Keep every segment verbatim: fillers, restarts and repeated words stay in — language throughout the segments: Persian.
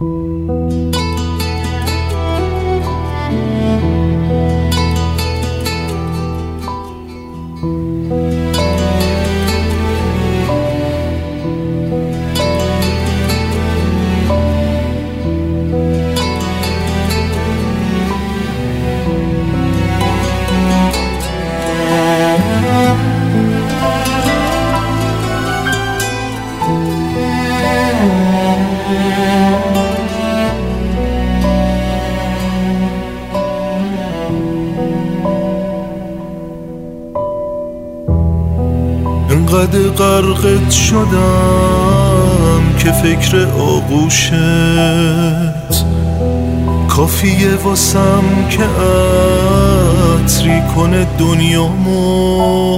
انقدر غرقت شدم که فکر آغوشت کافیه واسم که عطری کنه دنیامو.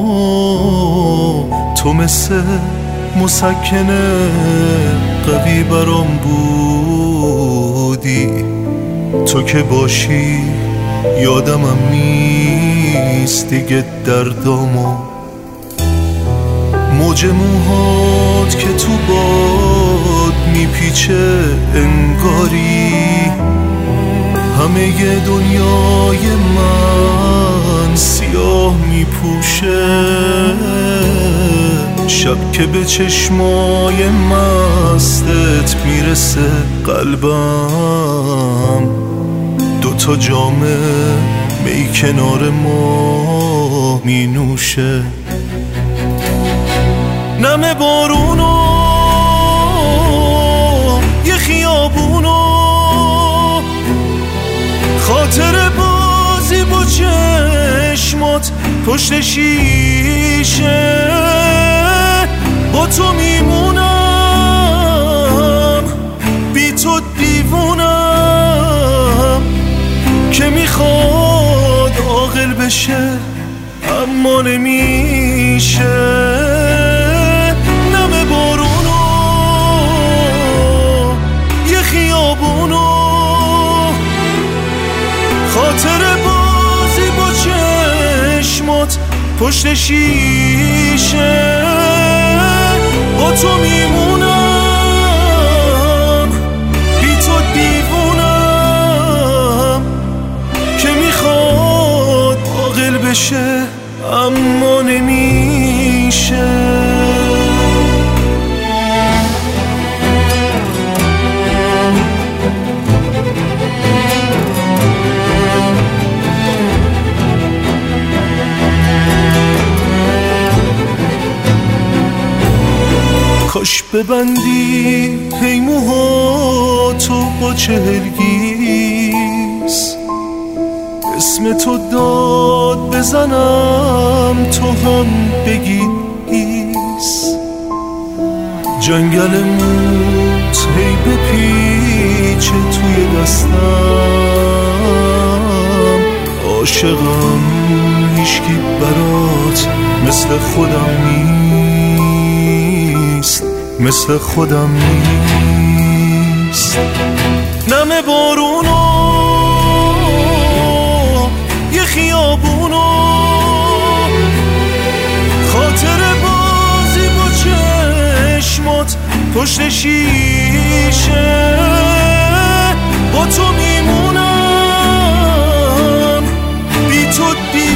تو مثل مسکنه قوی برام بودی، تو که باشی یادمم نیست دیگه دردامو. موج موهات که تو باد میپیچه انگاری همه ی دنیای من سیاه میپوشه. شب که به چشمای مستت میرسه قلبم دوتا جامه می کنار ما می نوشه. نم بارونو یه خیابونو خاطر بازی با چشمات پشت شیشه. با تو میمونم بی تو دیوونم که میخواد عاقل بشه اما نمیشه. نم بارونو یه خیابونو خاطر بازی با چشمات پشت شیشه. با تو میمونم بی تو دیوونم که میخواد عاقل بشه اما نمیشه. کاش ببندی هی موهاتو با چهلگیس، اسم تو داد بزنم تو هم بگی ایس. جنگل موت هی بپیچه توی دستم. عاشقم هیچکی برات مثل خودم نیست، مثل خودم نیست. نم بارونو یه خیابونو خاطر بازی با چشمات پشت شیشه. با تو میمونم بی تو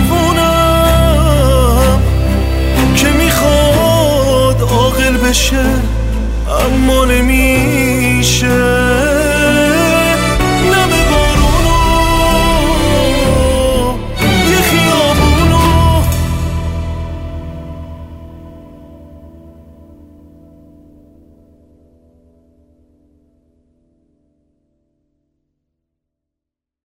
دیوونم که میخواد عاقل بشه اما نمیشه.